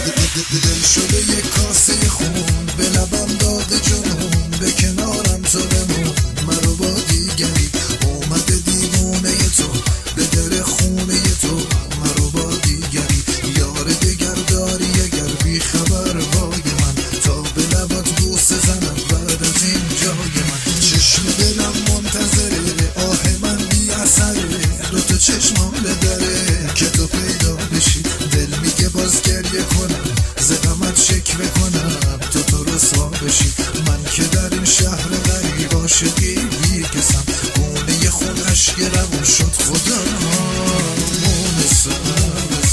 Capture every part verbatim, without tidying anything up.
دل شده یک کاسه خون به لبم داده جنون، به کنارم تو بمون مرو با دیگری. اومده دیوونه تو به در خونه تو مرو با دیگری. یار دگر داری اگر بی خبر وای من، تا به لبات بوسه زنم بعد از این جای من. چشم دلم منتظره آه من بی اثره، دوتا چشمام دره که تو پیدا بشی. دل میگه باز گریه کنم ز غمت شکوه کنم تو تو رسوا بشی. من که در این شهر غریب عاشقی بیکسم، گونه خون اشک روون شد خدا مونسم.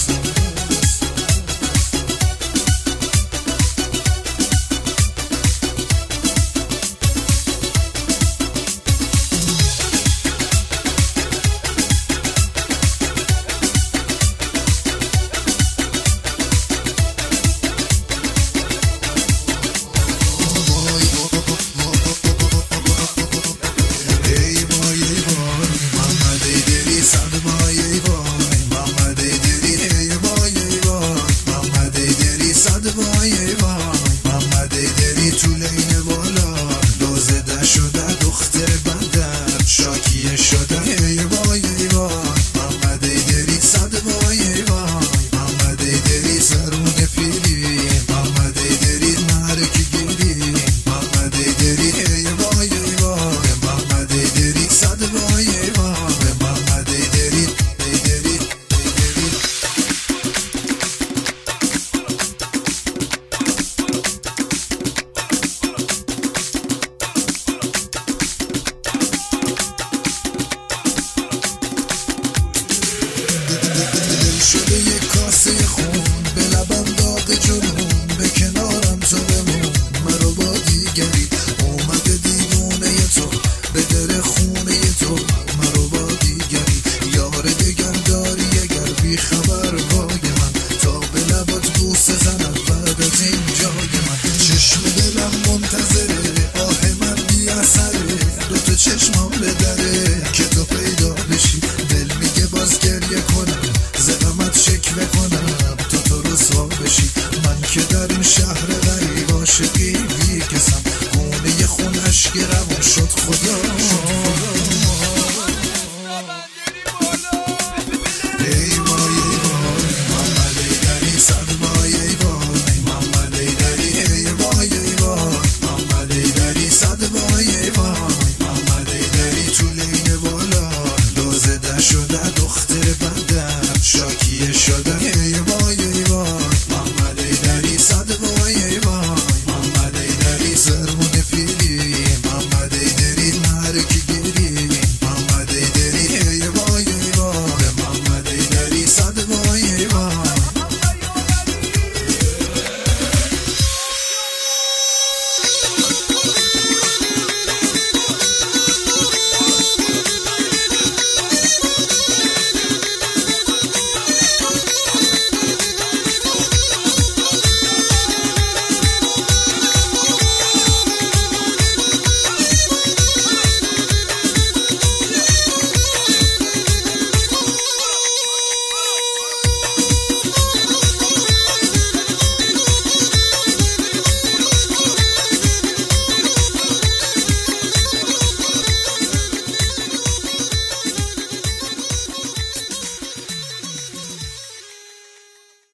شده یک کاسه خون به لبم داده جنون، به کنارم تو بمون مرو با دیگری. اومده دیوونه تو به در خونه تو مرو با دیگری. یار دگر داری اگر بی خبر وای من، تا به لبات بوسه زنم بعد از این جای من. چشم دلم منتظره آه من بی اثره، دوتا چشمام دره که تو پیدا بشی. دل میگه باز گریه کنم ز غمت شکوه کنم تو تو رسوا بشی. من که در این شهر غریب عاشقی